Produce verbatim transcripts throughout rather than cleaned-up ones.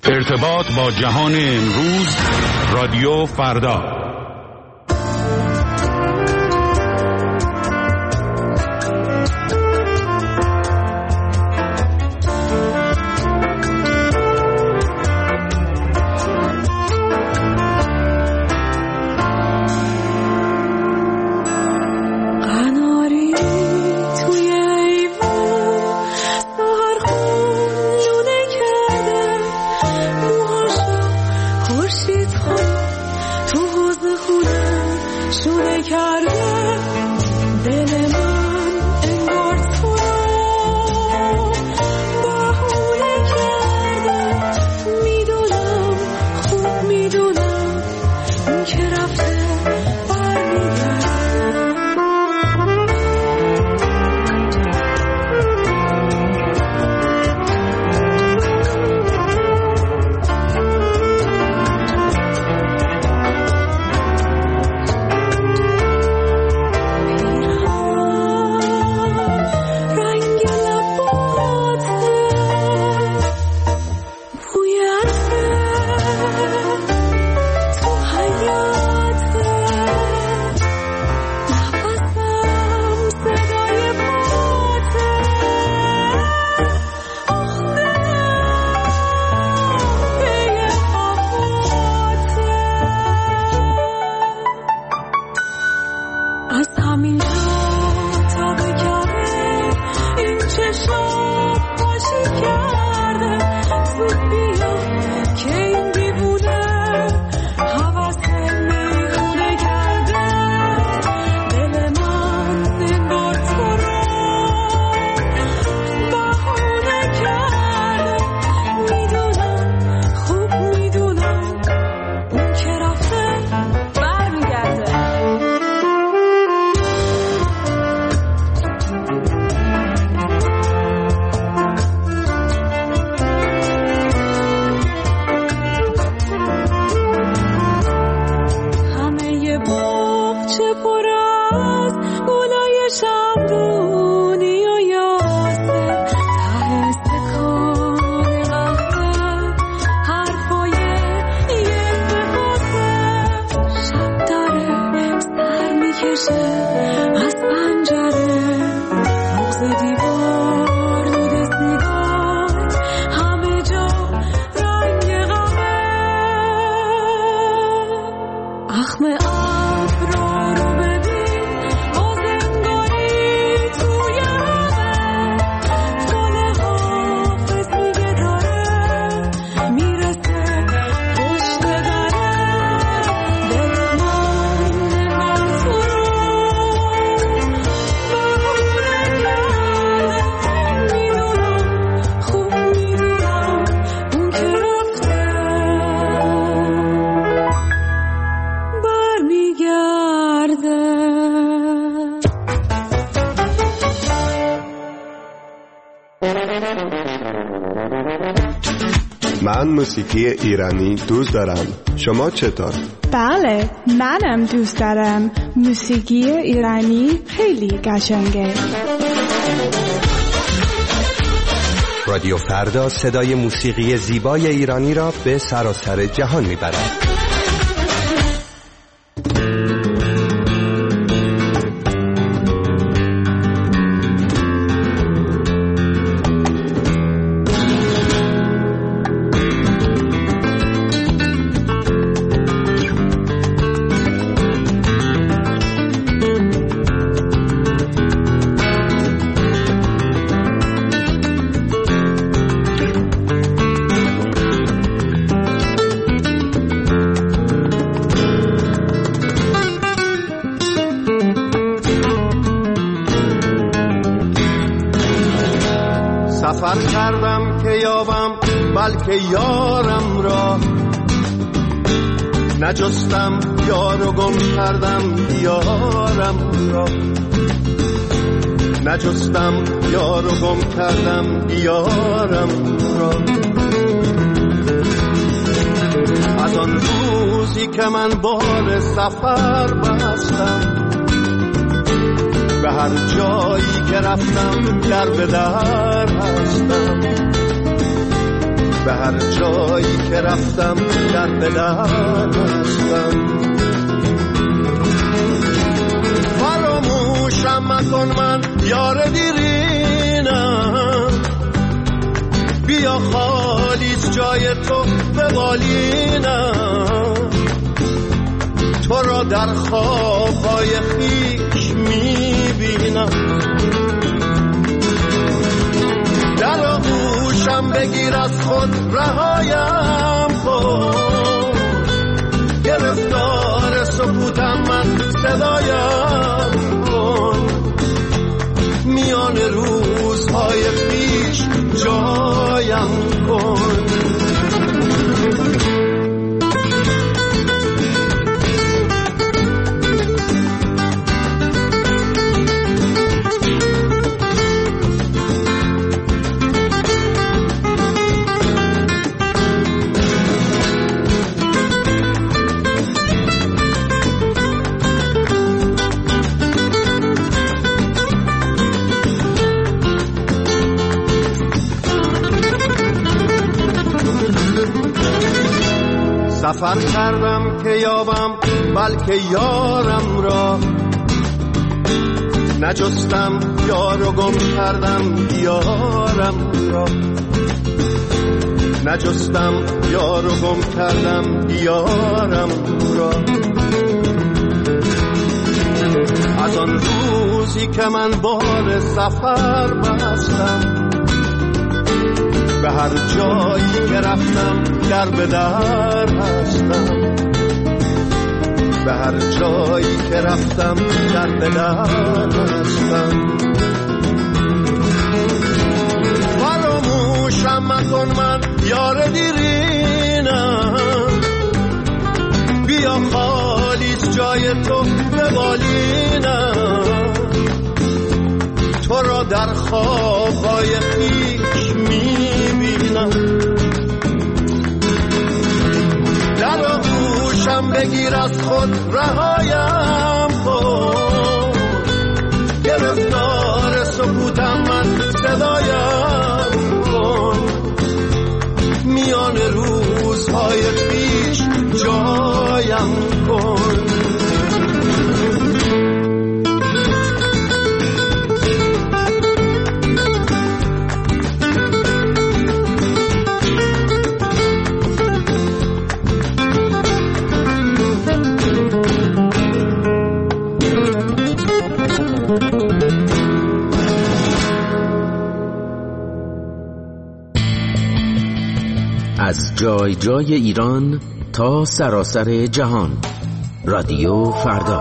ارتباط با جهان امروز، رادیو فردا. من موسیقی ایرانی دوست دارم. شما چطور؟ بله، منم دوست دارم. موسیقی ایرانی خیلی قشنگه. رادیو فردا صدای موسیقی زیبای ایرانی را به سراسر جهان میبرد. سفر کردم که یابم بلکه یارم را، نجستم یار و گم کردم دیارم را، نجستم یار و گم کردم دیارم را. از آن روزی که من بار سفر بستم، به هر جایی که رفتم در به در هستم، به هر جایی که رفتم در بدر هستم. فراموشم مکن من یار دیرینم، بیا خالیت جای تو به بالینم. تو را در خوابهای خیش میبینم، در آغوشم بگیر از خود رهایم کن. گرفتار سکوتم من صدایم کن، میان روزهای پیش جایم کن. سفر کردم که یابم بلکه یارم را، نجستم یار و گم کردم یارم را. نجستم یار و گم کردم یارم را. از آن روزی که من بار سفر بستم، به هر جایی که رفتم در به در هستم. به هر جایی که رفتم در به در هستم. فراموشم مکن من یار دیرینم، بیا خالیت جای تو به بالینم. تو را در خوابهای خیش میبینم، در آغوشم بگیر از خود رهایم کن. گرفتار سکوتم من صدایم کن، میان روزهای پیش جایم کن. از جای جای ایران تا سراسر جهان، رادیو فردا.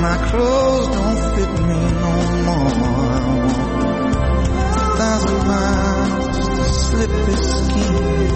my clothes don't fit me no more. I want a thousand miles just to slip this skin.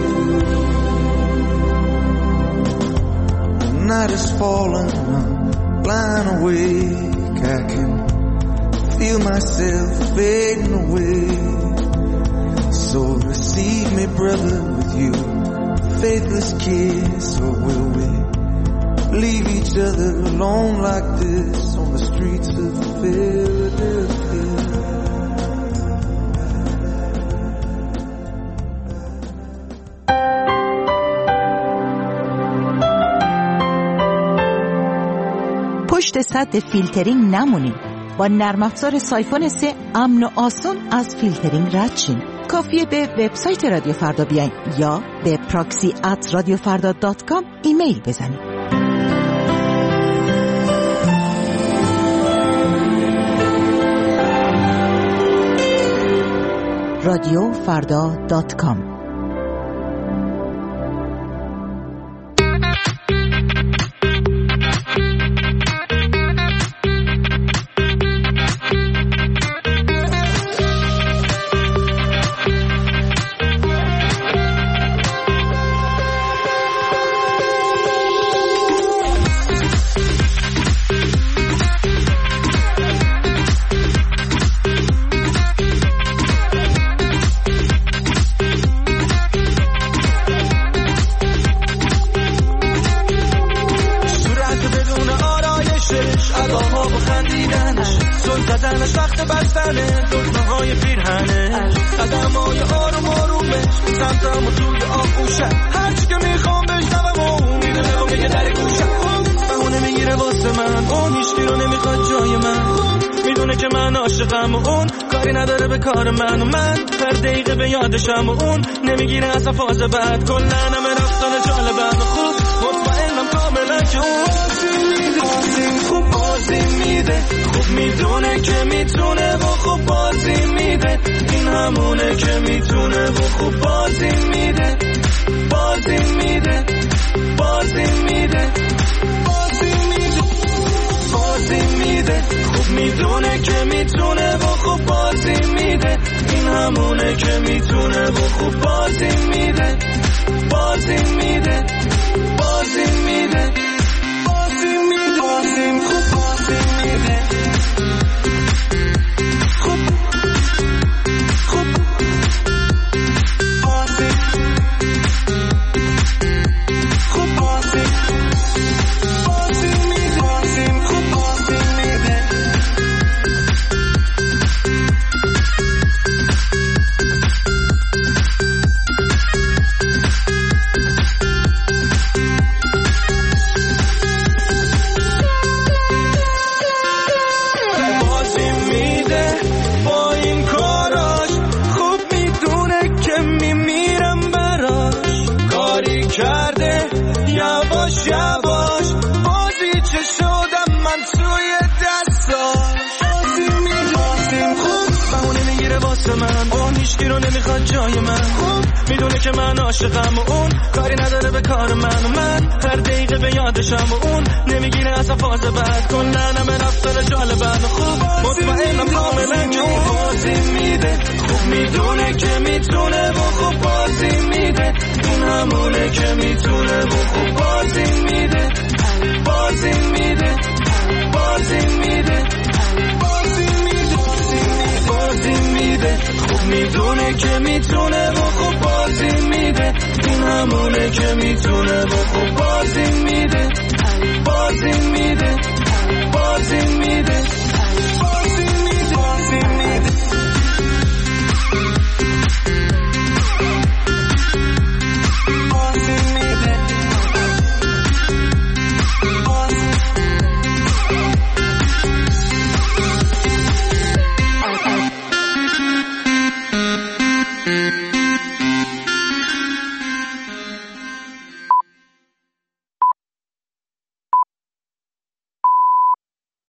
The night is falling, I'm lying awake. I can feel myself fading away. So receive me, brother, with you faithless kiss, or will we leave each other alone like this on the streets of Philadelphia? پشت سد فیلترینگ نمونید. با نرم افزار سایفون سه امن و آسون از فیلترینگ رد شین. کافیه به وبسایت رادیو فردا بیاین یا به پراکسی ات رادیو فردا دات کام ایمیل بزنید. رادیو فردا دات کام. کار من و من هر دقیقه به یادشم و اون نمیگیره اصلا فاز بعد کلن همه رفتن جالبم خوب مطمئنم کاملا که اون خوب بازی میده خوب میدونه که میتونه و خوب بازی میده این همونه که میتونه و خوب بازی میده بازی میده بازی میده بازی میده بازی میده خوب میدونه که میتونه و خوب بازی میده این همونه که میتونه و خوب بازی میده بازی میده بازی میده بازی میده بازی خوب بازی میده خوب خوب بازی خوب بازی بازی میده بازی خوب بازی میده یواش بازی چه شدم من توی دستاش بازی میدونم خوب بهونه میگیره واسه من اون هیچکی رو نمیخواد جای من خوب میدونه که من عاشقم و اون کاری نداره به کار من و من هر دقیقه به یادشم و اون نمیگیره اصلا فاز بعد کلن همه رفتن جالبم خوب مطمئنم کاملا که اون بازی میده خوب میدونه که میتونه و خوب بازی میده این همونه که میتونه و خوب بازی میده بازی میده بازی میده بازی میده بازی میده خوب میدونه که میتونه و خوب بازی میده این همونه که میتونه و خوب بازی میده